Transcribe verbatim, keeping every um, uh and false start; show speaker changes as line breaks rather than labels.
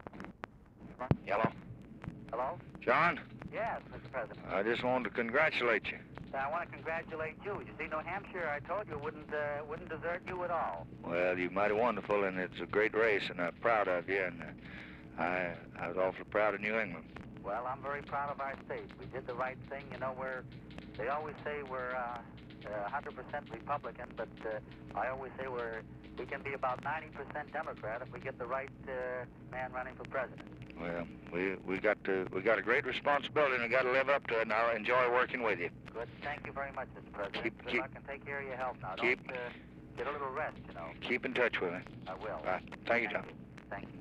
Yellow.
Hello?
John,
Yes, Mister President.
I just wanted to congratulate you.
I want to congratulate you. You see, New Hampshire, I told you, wouldn't uh, wouldn't desert you at all.
Well, you're mighty wonderful, and it's a great race, and I'm proud of you, and uh, I, I was awfully proud of New England.
Well, I'm very proud of our state. We did the right thing. You know, we're, they always say we're uh, uh, one hundred percent Republican, but uh, I always say we're, we can be about ninety percent Democrat if we get the right uh, man running for president.
Well, we we got to we got a great responsibility, and we got to live up to it. And I enjoy working with you.
Good. Thank you very much, Mister President.
Keep-
Good
keep-
luck and take care of your health now.
keep-
Don't uh, get a little rest, you know.
Keep in touch with me.
I will.
Right. Thank you, John.
Thank you.